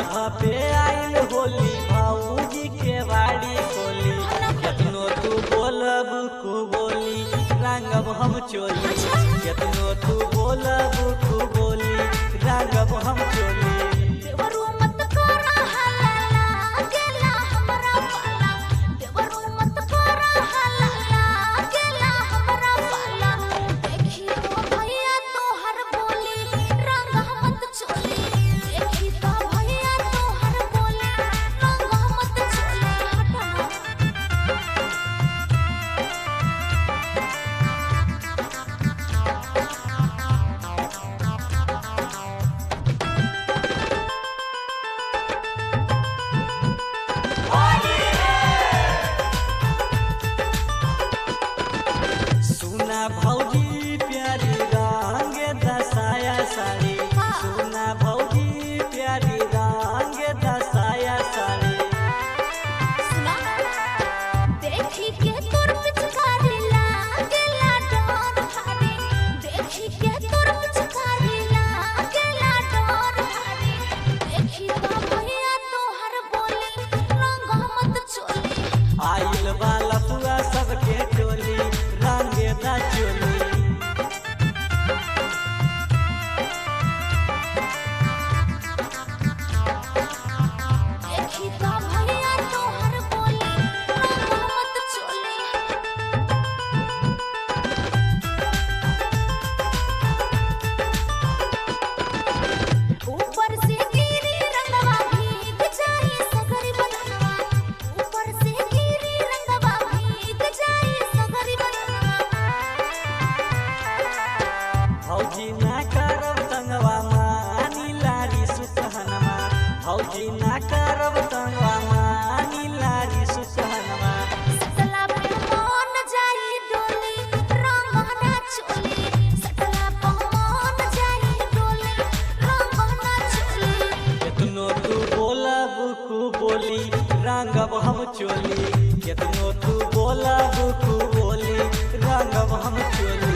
पे आइल होली भाऊजी के बाड़ी खोली केतनो तू बोलब कु बोली रंगब हम चोली केतनो तू बोलब कु बोली रंगब हम चोली भौजी प्यारी रंग दसाया साड़ी सुना भौजी प्यारी रंग दसाया साड़ी देखी के तोर पिचकारी लागेला डोर भारी देखी के तोर पिचकारी लागेला डोर भारी देखी तो भैया तोहर बोली रंग मत चोली आइल वाला पुआ सबके टोली रंगे दा चोली देखी तो भैया तोहर बोली रंग मत चोली ऊपर से गिरी रंगवा भीग जाई सगरी बनवा ऊपर से गिरी रंगवा भीग जाई सगरी बनवा भौजी ना करब तंगवा मानी लारी सुसहनमा भौजी ना करब तंगवा मानी लारी सुसहनमा सटला पे मन जाई डोली रंग ना चोली सटला पे मन जाई डोली रंग ना चोली केतनो तू बोलब कु बोली रंगब हम चोली केतनो तू बोलब कु बोली रंगब हम चोली